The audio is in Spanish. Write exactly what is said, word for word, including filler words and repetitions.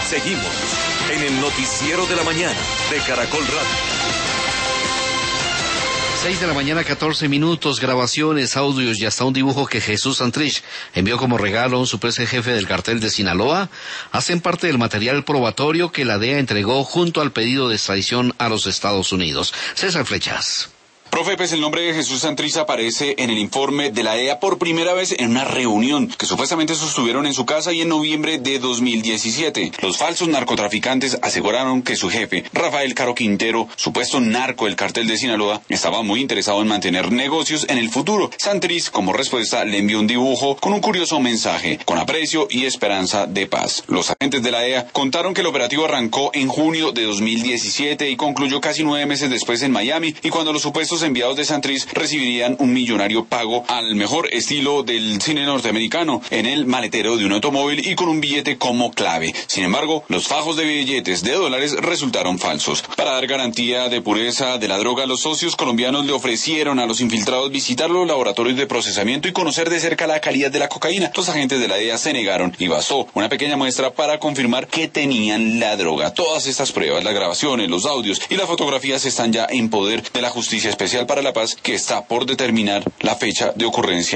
Seguimos en el noticiero de la mañana de Caracol Radio. seis de la mañana, catorce minutos, grabaciones, audios y hasta un dibujo que Jesús Santrich envió como regalo a un supuesto jefe del cartel de Sinaloa hacen parte del material probatorio que la D E A entregó junto al pedido de extradición a los Estados Unidos. César Flechas. Profe, pues el nombre de Jesús Santrich aparece en el informe de la D E A por primera vez en una reunión que supuestamente sostuvieron en su casa y en noviembre de dos mil diecisiete. Los falsos narcotraficantes aseguraron que su jefe, Rafael Caro Quintero, supuesto narco del cartel de Sinaloa, estaba muy interesado en mantener negocios en el futuro. Santrich, como respuesta, le envió un dibujo con un curioso mensaje, con aprecio y esperanza de paz. Los agentes de la D E A contaron que el operativo arrancó en junio de dos mil diecisiete y concluyó casi nueve meses después en Miami, y cuando los supuestos enviados de Santrich recibirían un millonario pago al mejor estilo del cine norteamericano en el maletero de un automóvil y con un billete como clave. Sin embargo, los fajos de billetes de dólares resultaron falsos. Para dar garantía de pureza de la droga, los socios colombianos le ofrecieron a los infiltrados visitar los laboratorios de procesamiento y conocer de cerca la calidad de la cocaína. Los agentes de la D E A se negaron y bastó una pequeña muestra para confirmar que tenían la droga. Todas estas pruebas, las grabaciones, los audios y las fotografías están ya en poder de la Justicia Especial para la Paz, que está por determinar la fecha de ocurrencia